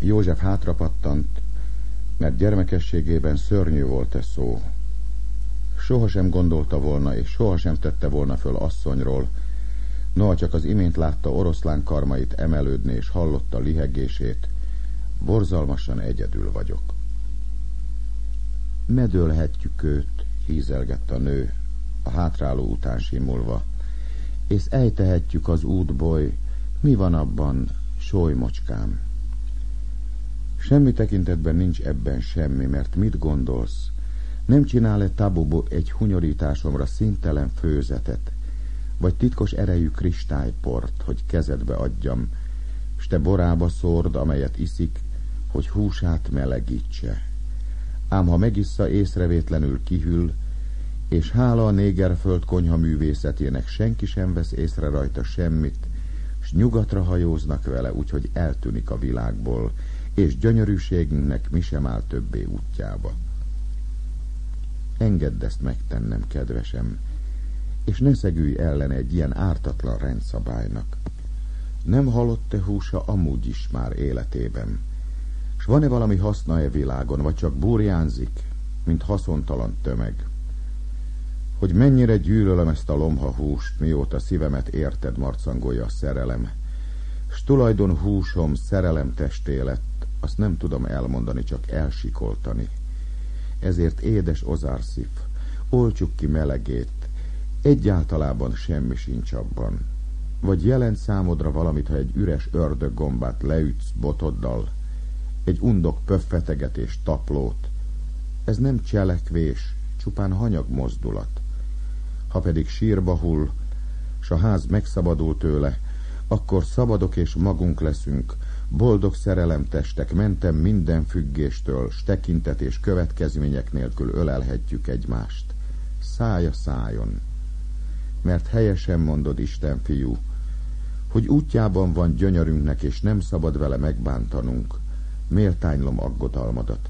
József hátrapattant, mert gyermekességében szörnyű volt szó. Sohasem gondolta volna, és sohasem tette volna föl asszonyról, noha csak az imént látta oroszlán karmait emelődni, és hallotta lihegését. Borzalmasan egyedül vagyok. Medölhetjük őt, hízelgett a nő, a hátráló után simulva, és ejtehetjük az útboly, mi van abban, solymocskám? Semmi tekintetben nincs ebben semmi, mert mit gondolsz? Nem csinál-e Tabubu egy hunyorításomra színtelen főzetet, vagy titkos erejű kristályport, hogy kezedbe adjam, s te borába szórd, amelyet iszik, hogy húsát melegítse. Ám ha megissza, észrevétlenül kihűl, és hála a négerföld konyha művészetének senki sem vesz észre rajta semmit, s nyugatra hajóznak vele, úgyhogy eltűnik a világból, és gyönyörűségünknek mi sem áll többé útjába. Engedd ezt megtennem, kedvesem, és ne szegülj ellen egy ilyen ártatlan rendszabálynak. Nem halott-e húsa amúgy is már életében? S van-e valami haszna világon, vagy csak burjánzik, mint haszontalan tömeg? Hogy mennyire gyűlölöm ezt a lomha húst, mióta szívemet érted, marcangolja a szerelem. S tulajdon húsom szerelem testé lett, azt nem tudom elmondani, csak elsikoltani. Ezért édes Ozárszif, oltsuk ki melegét, egyáltalában semmi sincs abban. Vagy jelent számodra valamit, ha egy üres ördöggombát leütsz botoddal, egy undok pöffetegetés taplót. Ez nem cselekvés, csupán hanyag mozdulat. Ha pedig sírba hull, s a ház megszabadul tőle, akkor szabadok és magunk leszünk, boldog szerelemtestek, mentem minden függéstől, s tekintet és következmények nélkül ölelhetjük egymást. Száj a szájon. Mert helyesen mondod, Isten fiú, hogy útjában van gyönyörünknek, és nem szabad vele megbántanunk. Méltánylom aggodalmadat.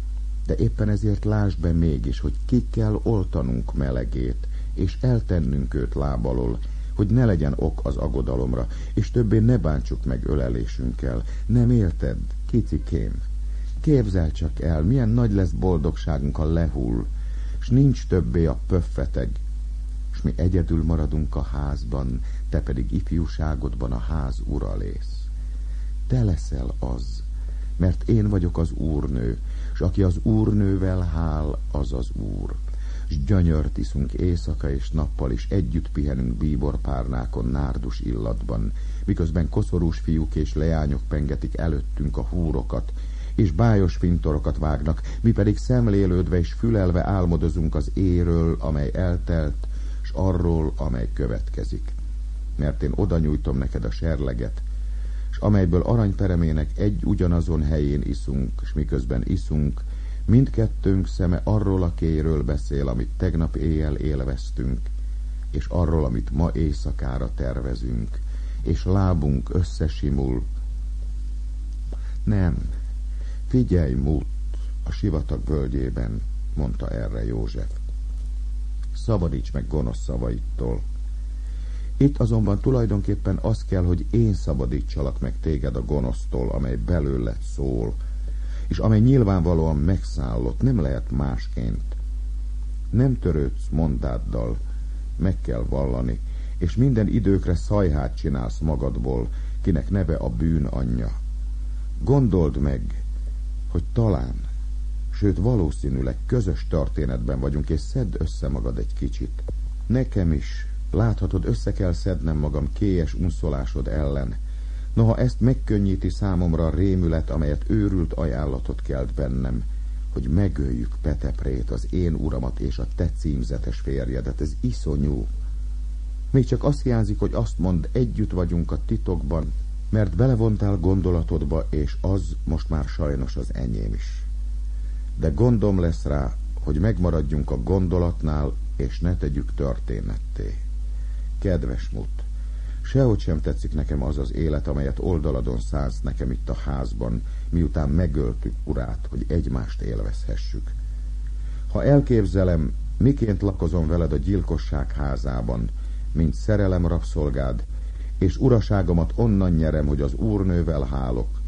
De éppen ezért lásd be mégis, hogy ki kell oltanunk melegét, és eltennünk őt láb alól, hogy ne legyen ok az aggodalomra, és többé ne bántsuk meg ölelésünkkel. Nem érted, kicikém? Képzel csak el, milyen nagy lesz boldogságunk, ha lehull, s nincs többé a pöffeteg, s mi egyedül maradunk a házban, te pedig ifjúságodban a ház ura lész. Te leszel az, mert én vagyok az úrnő, s aki az úrnővel hál, az az úr. S gyönyört iszunk éjszaka és nappal is, együtt pihenünk bíborpárnákon nárdus illatban, miközben koszorús fiúk és leányok pengetik előttünk a húrokat, és bájos fintorokat vágnak, mi pedig szemlélődve és fülelve álmodozunk az éjről, amely eltelt, s arról, amely következik. Mert én oda nyújtom neked a serleget, s amelyből aranyperemének egy ugyanazon helyén iszunk, s miközben iszunk, mindkettőnk szeme arról a kéjről beszél, amit tegnap éjjel élveztünk, és arról, amit ma éjszakára tervezünk, és lábunk összesimul. Nem, figyelj, Mut, a sivatag völgyében, mondta erre József. Szabadíts meg gonosz szavaitól. Itt azonban tulajdonképpen az kell, hogy én szabadítsalak meg téged a gonosztól, amely belőle szól, és amely nyilvánvalóan megszállott, nem lehet másként. Nem törődsz mondáddal, meg kell vallani, és minden időkre szajhát csinálsz magadból, kinek neve a bűn anyja. Gondold meg, hogy talán, sőt valószínűleg közös történetben vagyunk, és szedd össze magad egy kicsit. Nekem is, láthatod, össze kell szednem magam kélyes unszolásod ellen. Noha ezt megkönnyíti számomra a rémület, amelyet őrült ajánlatot kelt bennem, hogy megöljük Peteprét, az én uramat és a te címzetes férjedet. Ez iszonyú. Még csak azt hiányzik, hogy azt mondd, együtt vagyunk a titokban, mert belevontál gondolatodba, és az most már sajnos az enyém is. De gondom lesz rá, hogy megmaradjunk a gondolatnál, és ne tegyük történetté. Kedves Mut, sehogy sem tetszik nekem az az élet, amelyet oldaladon szánsz nekem itt a házban, miután megöltük urát, hogy egymást élvezhessük. Ha elképzelem, miként lakozom veled a gyilkosság házában, mint szerelem rabszolgád, és uraságomat onnan nyerem, hogy az úrnővel hálok,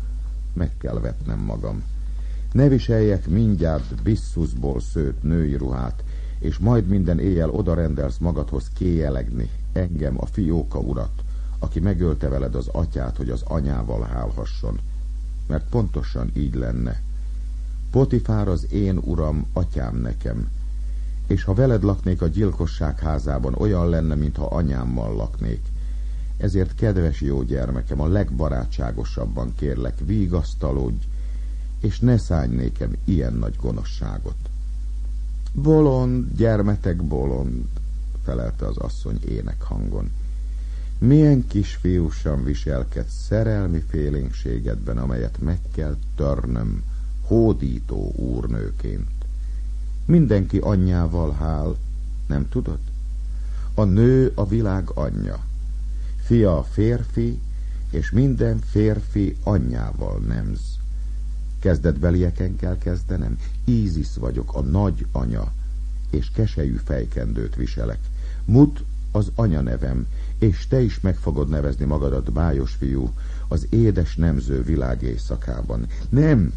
meg kell vetnem magam. Ne viseljek mindjárt bisszuszból szőtt női ruhát, és majd minden éjjel odarendelsz magadhoz kéjelegni engem, a fióka urat, aki megölte veled az atyát, hogy az anyával hálhasson. Mert pontosan így lenne. Potifár az én uram, atyám nekem, és ha veled laknék a gyilkosság házában, olyan lenne, mintha anyámmal laknék. Ezért, kedves jó gyermekem, a legbarátságosabban kérlek, vigasztalódj, és ne szállj nékem ilyen nagy gonoszságot. Bolond, gyermetek bolond, felelte az asszony énekhangon. Milyen kisfiúsan viselkedsz szerelmi félénkségedben, amelyet meg kell törnöm hódító úrnőként. Mindenki anyjával hál, nem tudod? A nő a világ anyja, fia a férfi, és minden férfi anyjával nemz. Kezdetbelieken kell kezdenem. Ízisz vagyok, a nagy anya, és keselyű fejkendőt viselek. Mut az anya nevem, és te is meg fogod nevezni magadat bájos fiú az édes nemző világ éjszakában. Nem,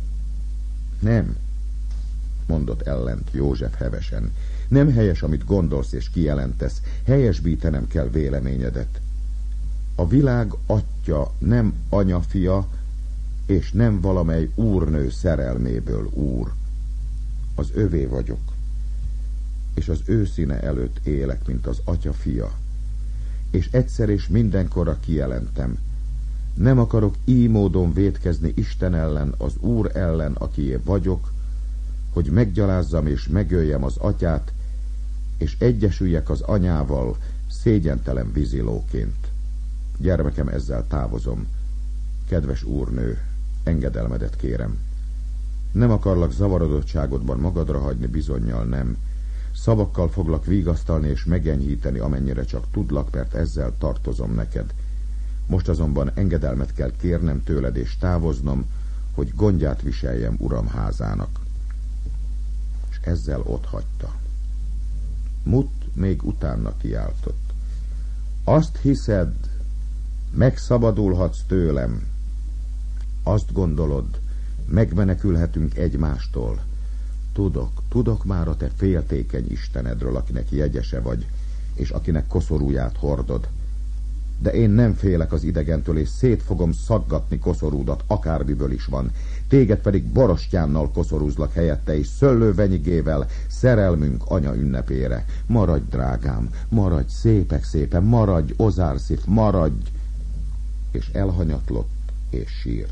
mondott ellent József hevesen. Nem helyes, amit gondolsz és kijelentesz. Helyesbítenem kell véleményedet. A világ atya nem anyafia, és nem valamely úrnő szerelméből úr. Az övé vagyok, és az ő színe előtt élek, mint az atya fia. És egyszer és mindenkorra kijelentem, nem akarok így módon vétkezni Isten ellen, az Úr ellen, akié vagyok, hogy meggyalázzam és megöljem az atyát, és egyesüljek az anyával szégyentelen vízilóként. Gyermekem, ezzel távozom. Kedves úrnő, engedelmedet kérem. Nem akarlak zavarodottságodban magadra hagyni, bizonnyal nem. Szavakkal foglak vigasztalni és megenyhíteni, amennyire csak tudlak, mert ezzel tartozom neked. Most azonban engedelmet kell kérnem tőled és távoznom, hogy gondját viseljem uram házának. És ezzel otthagyta. Mut még utána kiáltott. Azt hiszed, megszabadulhatsz tőlem? Azt gondolod, megmenekülhetünk egymástól? Tudok már a te féltékeny istenedről, akinek jegyese vagy, és akinek koszorúját hordod. De én nem félek az idegentől, és szét fogom szaggatni koszorúdat, akármiből is van. Téged pedig borostyánnal koszorúzlak helyette, és szöllővenyigével szerelmünk anya ünnepére. Maradj, drágám, maradj, szépen, maradj, Ozárszif, maradj! És elhanyatlott, és sírt.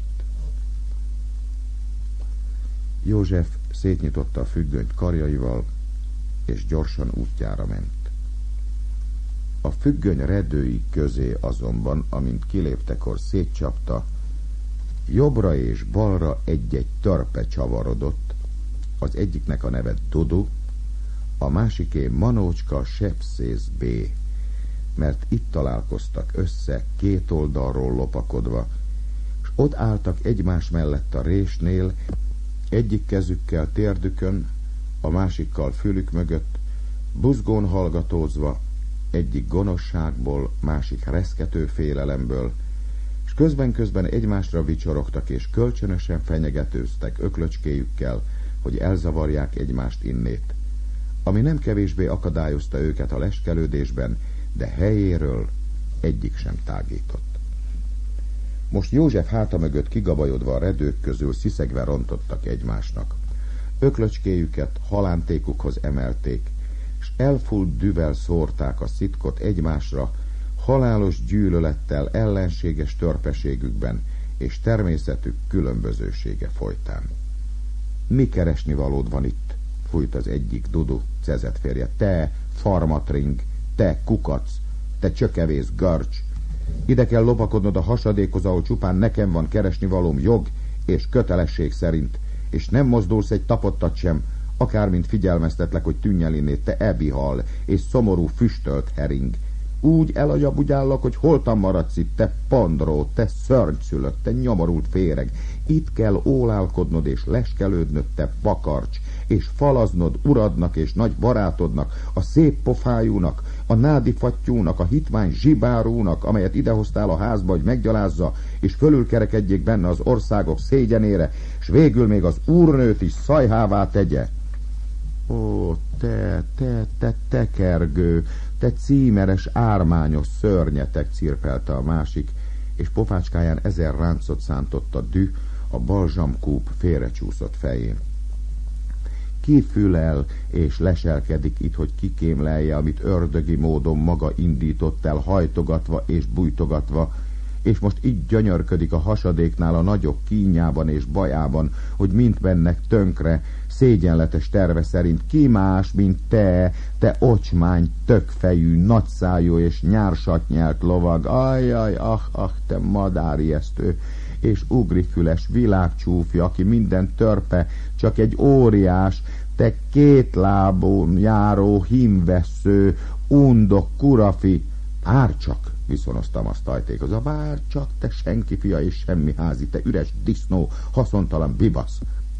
József szétnyitotta a függönyt karjaival, és gyorsan útjára ment. A függöny redői közé azonban, amint kiléptekor szétcsapta, jobbra és balra egy-egy törpe csavarodott, az egyiknek a neve Dudu, a másiké Manócska Sepszész B, mert itt találkoztak össze két oldalról lopakodva, s ott álltak egymás mellett a résnél, egyik kezükkel térdükön, a másikkal fülük mögött, buzgón hallgatózva, egyik gonoszságból, másik reszkető félelemből, és közben egymásra vicsorogtak, és kölcsönösen fenyegetőztek öklöcskéjükkel, hogy elzavarják egymást innét, ami nem kevésbé akadályozta őket a leskelődésben, de helyéről egyik sem tágított. Most József háta mögött kigabajodva a redők közül sziszegve rontottak egymásnak. Öklöcskéjüket halántékukhoz emelték, s elfúlt düvel szórták a szitkot egymásra, halálos gyűlölettel, ellenséges törpeségükben és természetük különbözősége folytán. Mi keresnivalód van itt? Fújt az egyik Dudu, Cezet férje. Te, farmatring, te kukac, te csökevész görcs! Ide kell lopakodnod a hasadékhoz, ahol csupán nekem van keresnivalóm jog és kötelesség szerint, és nem mozdulsz egy tapottat sem, akármint figyelmeztetlek, hogy tűnj el innét, te ebihal és szomorú füstölt hering. Úgy elagyabugyállak, hogy holtan maradsz itt, te pandró, te szörnyszülött, te nyomorult féreg. Itt kell ólálkodnod és leskelődnöd, te bakarcs, és falaznod uradnak és nagy barátodnak, a szép pofájúnak, a nádi fattyúnak, a hitvány zsibárúnak, amelyet idehoztál a házba, hogy meggyalázza, és fölülkerekedjék benne az országok szégyenére, s végül még az úrnőt is szajhává tegye. Ó, te tekergő, te címeres, ármányos szörnyetek, cirpelte a másik, és pofácskáján 1000 ráncot szántott a düh a balzsamkúp félrecsúszott fején. Kifülel és leselkedik itt, hogy kikémlelje, amit ördögi módon maga indított el, hajtogatva és bújtogatva, és most így gyönyörködik a hasadéknál a nagyok kínjában és bajában, hogy mind mennek tönkre, szégyenletes terve szerint ki más, mint te ocsmány, tökfejű, nagyszájú és nyársatnyelt lovag. Ajjaj, te madárijesztő és ugrifüles világcsúfja, aki minden törpe, csak egy óriás, te kétlábon járó hímvessző, undok, kurafi. Árcsak, viszonoztam azt tajtékhoz, a várcsak, te senki fia és semmi házi, te üres disznó, haszontalan bibasz.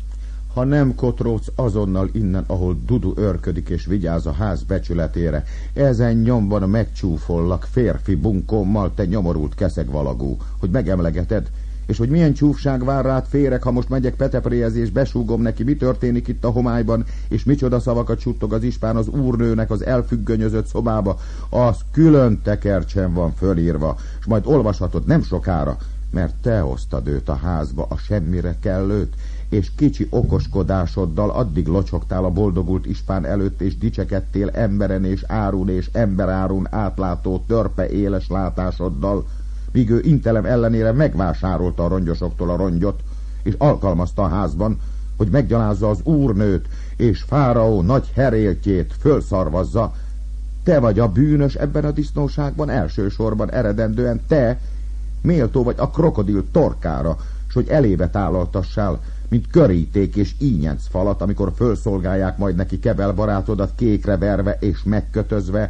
Ha nem kotródsz azonnal innen, ahol Dudu őrködik és vigyáz a ház becsületére, ezen nyomban megcsúfollak férfi bunkómmal, te nyomorult keszegvalagú, hogy megemlegeted, és hogy milyen csúfság vár rád, férek, ha most megyek Petepréhez és besúgom neki, mi történik itt a homályban, és micsoda szavakat suttog az ispán az úrnőnek az elfüggönyözött szobába, az külön tekercsen van fölírva, és majd olvashatod nem sokára, mert te hoztad őt a házba, a semmire kellőt, és kicsi okoskodásoddal addig locsogtál a boldogult ispán előtt, és dicsekedtél emberen és árun és emberárun átlátó törpe éles látásoddal, míg ő intelem ellenére megvásárolta a rongyosoktól a rongyot, és alkalmazta a házban, hogy meggyalázza az úrnőt, és fáraó nagy heréltjét fölszarvazza. Te vagy a bűnös ebben a disznóságban, elsősorban eredendően te, méltó vagy a krokodil torkára, s hogy elébe tálaltassál, mint köríték és ínyenc falat, amikor fölszolgálják majd neki kebel barátodat kékre verve és megkötözve.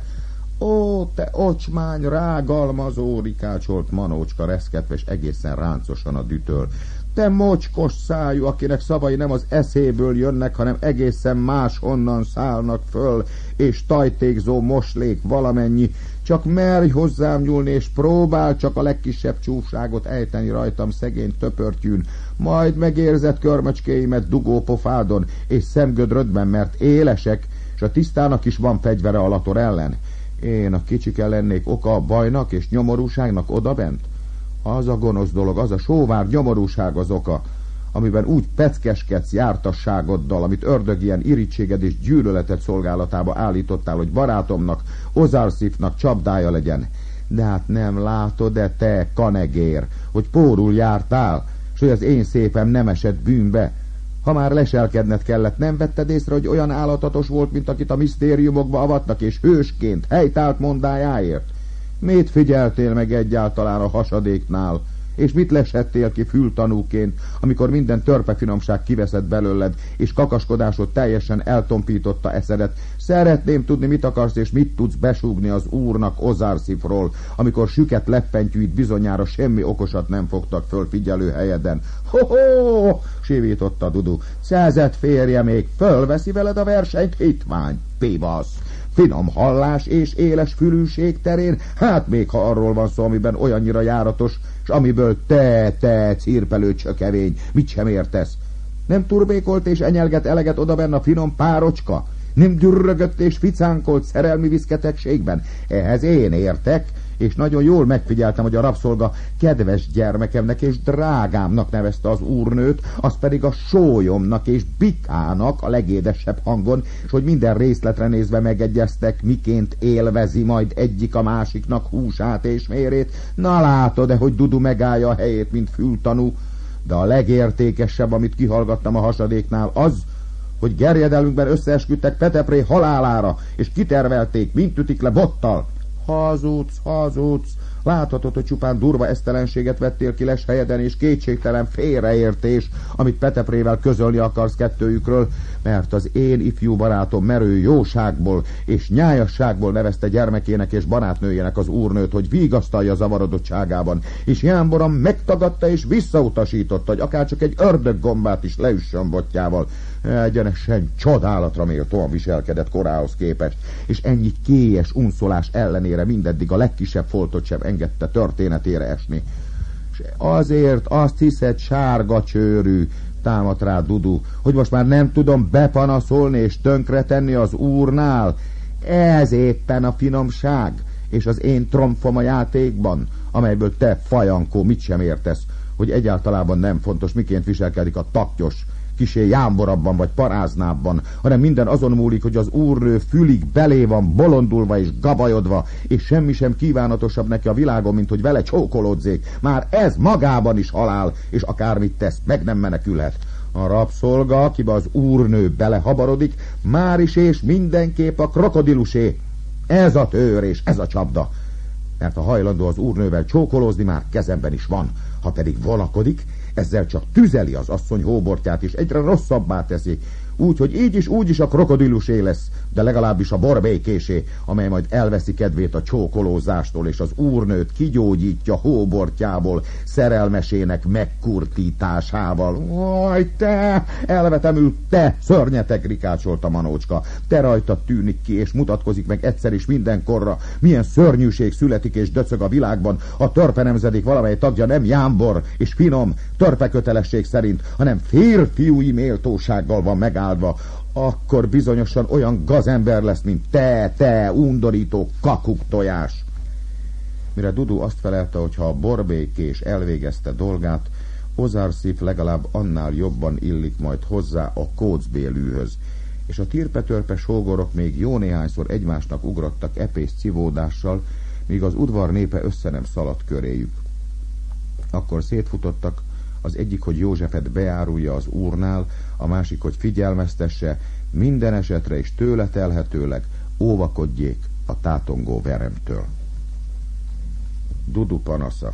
Ó, te ocsmány, rágalmazó, rikácsolt Manócska reszketve, és egészen ráncosan a dütől. Te mocskos szájú, akinek szavai nem az eszéből jönnek, hanem egészen máshonnan szállnak föl, és tajtékzó moslék valamennyi, csak merj hozzám nyúlni, és próbál csak a legkisebb csúfságot ejteni rajtam szegény töpörtyűn, majd megérzed körmöcskéimet dugó pofádon, és szemgödrödben, mert élesek, és a tisztának is van fegyvere a lator ellen. Én a kicsike lennék oka a bajnak és nyomorúságnak odabent? Az a gonosz dolog, az a sóvár nyomorúság az oka, amiben úgy peckeskedsz jártasságoddal, amit ördög ilyen irítséged és gyűlöleted szolgálatába állítottál, hogy barátomnak, Ozarszifnak csapdája legyen. De hát nem látod-e, te kanegér, hogy pórul jártál, s hogy az én szépem nem esett bűnbe? Ha már leselkedned kellett, nem vetted észre, hogy olyan állatatos volt, mint akit a misztériumokba avatnak, és hősként helytált mondájáért? Mit figyeltél meg egyáltalán a hasadéknál, és mit lesettél ki fültanúként, amikor minden törpefinomság kiveszett belőled, és kakaskodásod teljesen eltompította eszedet? Szeretném tudni, mit akarsz, és mit tudsz besúgni az úrnak Ozarszifról, amikor süket leppentyűit bizonyára semmi okosat nem fogtak föl figyelő helyeden. Ho-ho! Sivította Dudu. Szezett férje még fölveszi veled a versenyt, hitvány, pivasz! Finom hallás és éles fülűség terén, hát még ha arról van szó, amiben olyannyira járatos, s amiből te, cirpelő csökevény, mit sem értesz. Nem turbékolt és enyelget eleget odabenn a finom párocska? Nem gyürrögött és ficánkolt szerelmi viszketegségben? Ehhez én értek, és nagyon jól megfigyeltem, hogy a rabszolga kedves gyermekemnek és drágámnak nevezte az úrnőt, az pedig a sólyomnak és bikának a legédesebb hangon, és hogy minden részletre nézve megegyeztek, miként élvezi majd egyik a másiknak húsát és mérét. Na látod-e, hogy Dudu megállja a helyét, mint fültanú? De a legértékesebb, amit kihallgattam a hasadéknál, az, hogy gerjedelmünkben összeesküdtek Petepré halálára, és kitervelték, mint ütik le bottal. Hazudsz, láthatod, hogy csupán durva esztelenséget vettél ki leshelyeden, és kétségtelen félreértés, amit Peteprével közölni akarsz kettőjükről. mert az én ifjú barátom merő jóságból és nyájasságból nevezte gyermekének és barátnőjének az úrnőt, hogy vigasztalja zavarodottságában, és jámboran megtagadta és visszautasította, hogy akárcsak egy ördöggombát is leüssön botjával. Egyenesen csodálatra méltóan viselkedett korához képest, és ennyi kélyes unszolás ellenére mindeddig a legkisebb foltot sem engedte történetére esni. És azért azt hiszed, sárga csőrű, támadt rá Dudu, hogy most már nem tudom bepanaszolni és tönkretenni az úrnál. Ez éppen a finomság, és az én tromfom a játékban, amelyből te, fajankó, mit sem értesz, hogy egyáltalában nem fontos, miként viselkedik a taknyos, kisé jámborabban vagy paráznábban, hanem minden azon múlik, hogy az úrnő fülig belé van bolondulva és gabajodva, és semmi sem kívánatosabb neki a világon, mint hogy vele csókolódzék. Már ez magában is halál, és akármit tesz, meg nem menekülhet. A rabszolga, akibe az úrnő belehabarodik, már is és mindenképp a krokodilusé. Ez a tőr és ez a csapda. Mert ha hajlandó az úrnővel csókolózni, már kezemben is van. Ha pedig vonakodik, ezzel csak tüzeli az asszony hóbortját, és egyre rosszabbá teszi. Úgyhogy így is a krokodilusé lesz, de legalábbis a borbékésé, amely majd elveszi kedvét a csókolózástól, és az úrnőt kigyógyítja hóbortjából, szerelmesének megkurtításával. Aj, te! Elvetemül, te! Szörnyeteg, rikácsolta Manócska. Te rajtad tűnik ki, és mutatkozik meg egyszer is mindenkorra. Milyen szörnyűség születik és döcög a világban. A törpe nemzedék valamely tagja nem jámbor és finom, törpe kötelesség szerint, hanem férfiúi méltósággal van megállva. Akkor bizonyosan olyan gazember lesz, mint te, undorító kakuktojás. Mire Dudu azt felelte, hogy ha a borbékés elvégezte dolgát, Ozarsif legalább annál jobban illik majd hozzá a kócbélűhöz, és a tirpetörpe sógorok még jó néhányszor egymásnak ugrottak epés civódással, míg az udvar népe össze nem szaladt köréjük. Akkor szétfutottak, az egyik, hogy Józsefet beárulja az úrnál, a másik, hogy figyelmeztesse, minden esetre és tőle telhetőleg óvakodjék a tátongó veremtől. Dudu panasza.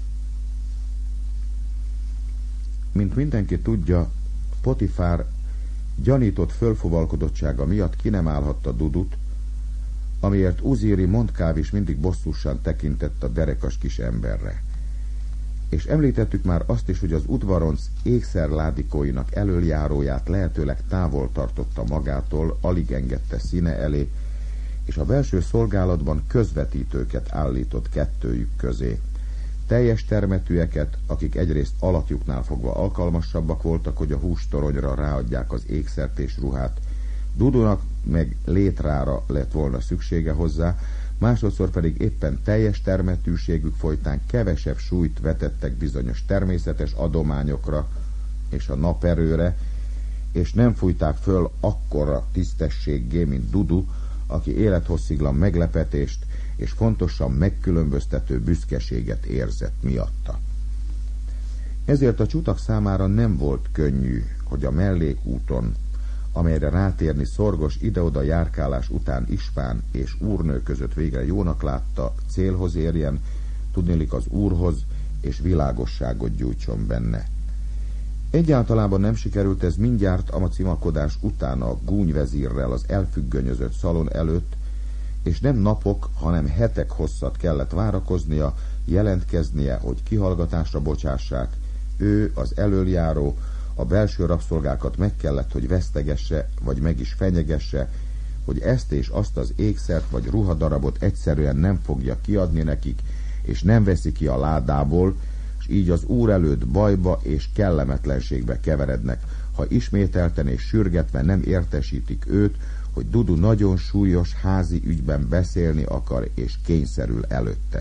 Mint mindenki tudja, Potifár gyanított fölfuvalkodottsága miatt ki nem állhatta Dudut, amiért Uzíri mondkáv is mindig bosszúsan tekintett a derekas kis emberre. És említettük már azt is, hogy az udvaronc ékszerládikóinak elöljáróját lehetőleg távol tartotta magától, alig engedte színe elé, és a belső szolgálatban közvetítőket állított kettőjük közé. Teljes termetűeket, akik egyrészt alakjuknál fogva alkalmasabbak voltak, hogy a hústoronyra ráadják az ékszert és ruhát. Dudunak meg létrára lett volna szüksége hozzá, másodszor pedig éppen teljes termetűségük folytán kevesebb súlyt vetettek bizonyos természetes adományokra és a naperőre, és nem fújták föl akkora tisztességgé, mint Dudu, aki élethossziglan meglepetést és fontosan megkülönböztető büszkeséget érzett miatta. Ezért a csutak számára nem volt könnyű, hogy a mellékúton, amelyre rátérni szorgos ide-oda járkálás után ispán és úrnő között végre jónak látta, célhoz érjen, tudniillik az úrhoz, és világosságot gyújtson benne. Egyáltalában nem sikerült ez mindjárt a cimakodás után a gúnyvezírrel az elfüggönyözött szalon előtt, és nem napok, hanem hetek hosszat kellett várakoznia, jelentkeznie, hogy kihallgatásra bocsássák. Ő, az elöljáró, a belső rabszolgákat meg kellett, hogy vesztegesse, vagy meg is fenyegesse, hogy ezt és azt az ékszert vagy ruhadarabot egyszerűen nem fogja kiadni nekik, és nem veszi ki a ládából, és így az úr előtt bajba és kellemetlenségbe keverednek, ha ismételten és sürgetve nem értesítik őt, hogy Dudu nagyon súlyos házi ügyben beszélni akar, és kényszerül előtte.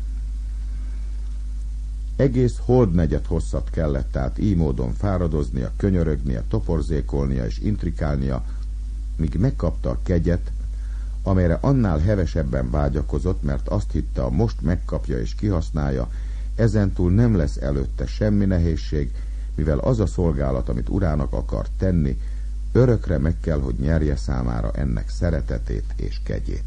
Egész holdnegyed hosszat kellett tehát így módon fáradoznia, könyörögnie, toporzékolnia és intrikálnia, míg megkapta a kegyet, amelyre annál hevesebben vágyakozott, mert azt hitte, a most megkapja és kihasználja, ezentúl nem lesz előtte semmi nehézség, mivel az a szolgálat, amit urának akar tenni, örökre meg kell, hogy nyerje számára ennek szeretetét és kegyét.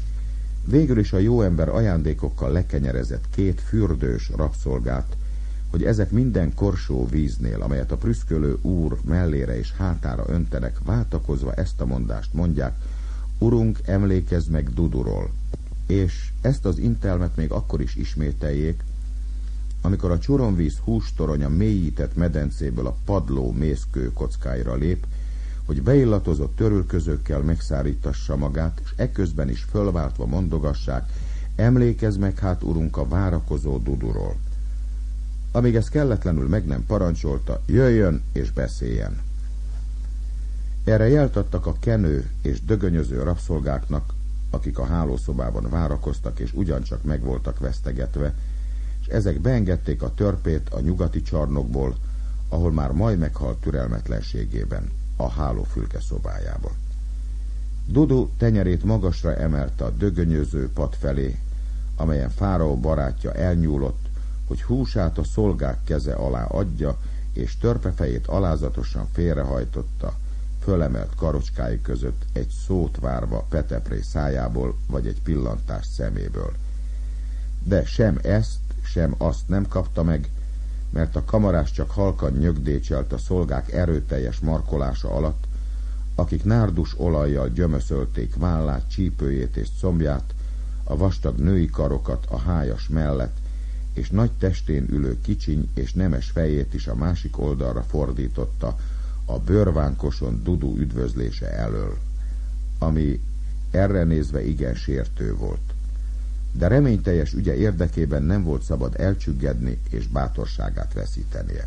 Végül is a jó ember ajándékokkal lekenyerezett két fürdős rabszolgát, hogy ezek minden korsó víznél, amelyet a prüszkölő úr mellére és hátára öntenek, váltakozva ezt a mondást mondják: Urunk, emlékezz meg Duduról. És ezt az intelmet még akkor is ismételjék, amikor a csuromvíz hústorony a mélyített medencéből a padló mészkő kockáira lép, hogy beillatozott törülközőkkel megszárítassa magát, és eközben is fölváltva mondogassák: emlékezz meg hát, Urunk, a várakozó Duduról. Amíg ez kelletlenül meg nem parancsolta, jöjjön és beszéljen. Erre jelt adtak a kenő és dögönyöző rabszolgáknak, akik a hálószobában várakoztak, és ugyancsak meg voltak vesztegetve, és ezek beengedték a törpét a nyugati csarnokból, ahol már majd meghalt türelmetlenségében, a hálófülke szobájába. Dudu tenyerét magasra emelte a dögönyöző pad felé, amelyen fáraó barátja elnyúlott, hogy húsát a szolgák keze alá adja, és törpefejét alázatosan félrehajtotta, fölemelt karocskái között, egy szót várva Petepré szájából, vagy egy pillantást szeméből. De sem ezt, sem azt nem kapta meg, mert a kamarás csak halkan nyögdécselt a szolgák erőteljes markolása alatt, akik nárdus olajjal gyömöszölték vállát, csípőjét és combját, a vastag női karokat a hájas mellett, és nagy testén ülő kicsiny és nemes fejét is a másik oldalra fordította a bőrvánkoson Dudu üdvözlése elől, ami erre nézve igen sértő volt. De reményteljes ügye érdekében nem volt szabad elcsüggedni és bátorságát veszítenie.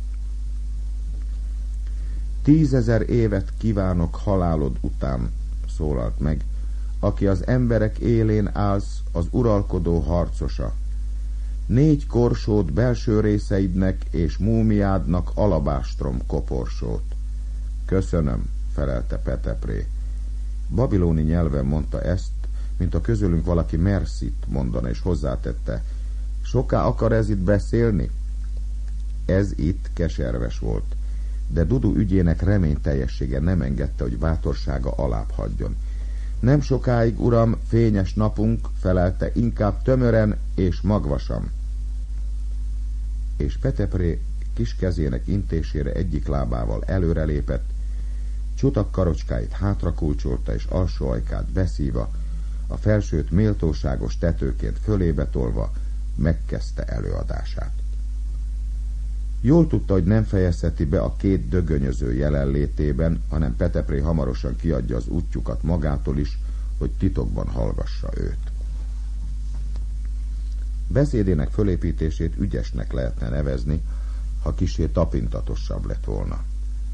10 000 évet kívánok halálod után, szólalt meg, aki az emberek élén állsz, az uralkodó harcosa. 4 korsót belső részeidnek és múmiádnak alabástrom koporsót. Köszönöm, felelte Petepré. Babiloni nyelven mondta ezt, mint a közülünk valaki merszit mondana, és hozzátette: soká akar ez itt beszélni? Ez itt keserves volt, de Dudu ügyének reményteljessége nem engedte, hogy bátorsága alább hagyjon. Nem sokáig, uram, fényes napunk, felelte, inkább tömören és magvasan. És Petepré kis kezének intésére egyik lábával előrelépett, csutak karocskáit hátrakulcsolta, és alsó ajkát beszíva, a felsőt méltóságos tetőként fölébe tolva megkezdte előadását. Jól tudta, hogy nem fejezheti be a 2 dögönyöző jelenlétében, hanem Petepré hamarosan kiadja az útjukat magától is, hogy titokban hallgassa őt. Beszédének fölépítését ügyesnek lehetne nevezni, ha kissé tapintatosabb lett volna.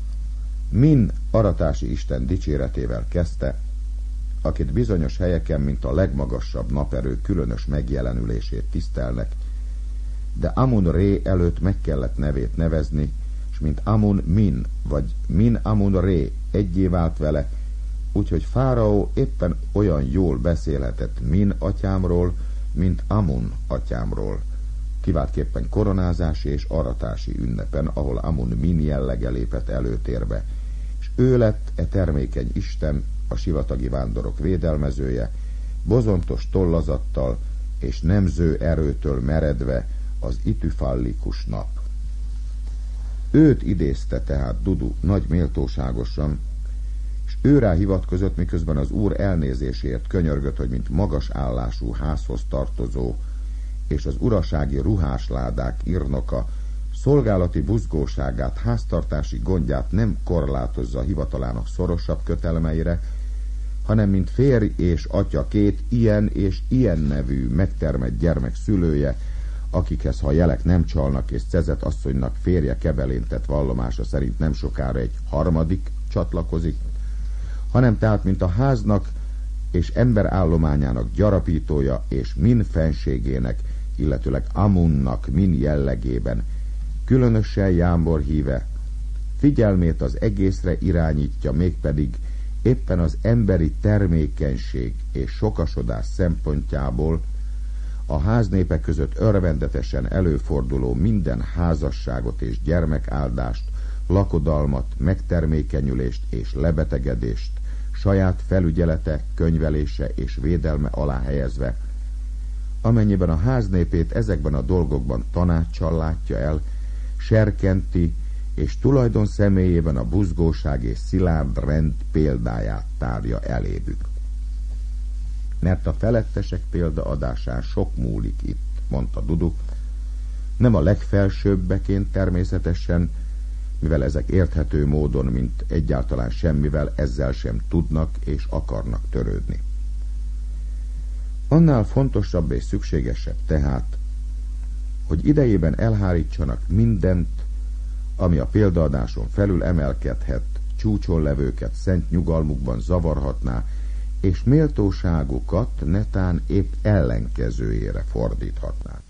Min aratási isten dicséretével kezdte, akit bizonyos helyeken, mint a legmagasabb naperő különös megjelenülését tisztelnek, de Amun-Ré előtt meg kellett nevét nevezni, és mint Amun-Min, vagy Min-Amun-Ré egyé vált vele, úgyhogy fáraó éppen olyan jól beszélhetett Min atyámról, mint Amun atyámról, kiváltképpen koronázási és aratási ünnepen, ahol Amun-Min jellege lépett előtérbe, és ő lett e termékeny isten, a sivatagi vándorok védelmezője, bozontos tollazattal és nemző erőtől meredve az itüfallikus nap. Őt idézte tehát Dudu nagy méltóságosan, és őrá hivatkozott, miközben az úr elnézésért könyörgött, hogy mint magas állású házhoz tartozó és az urasági ruhásládák írnoka szolgálati buzgóságát, háztartási gondját nem korlátozza hivatalának szorosabb kötelmeire, hanem mint férj és atya 2 ilyen és ilyen nevű megtermett gyermek szülője, akikhez, ha jelek nem csalnak, és Cezet asszonynak férje kebelintett vallomása szerint nem sokára egy harmadik csatlakozik, hanem tehát mint a háznak és emberállományának gyarapítója és Min fenségének, illetőleg Amunnak Min jellegében, különösen jámbor híve, figyelmét az egészre irányítja, mégpedig éppen az emberi termékenység és sokasodás szempontjából a háznépe között örvendetesen előforduló minden házasságot és gyermekáldást, lakodalmat, megtermékenyülést és lebetegedést saját felügyelete, könyvelése és védelme alá helyezve, amennyiben a háznépét ezekben a dolgokban tanáccsal látja el, serkenti, és tulajdon személyében a buzgóság és szilárd rend példáját tárja elévük. Mert a felettesek példaadásán sok múlik itt, mondta Dudu, nem a legfelsőbbeként természetesen, mivel ezek érthető módon, mint egyáltalán semmivel ezzel sem tudnak és akarnak törődni. Annál fontosabb és szükségesebb tehát, hogy idejében elhárítsanak mindent, ami a példaadáson felül emelkedhet, csúcson levőket szent nyugalmukban zavarhatná, és méltóságukat netán épp ellenkezőjére fordíthatná.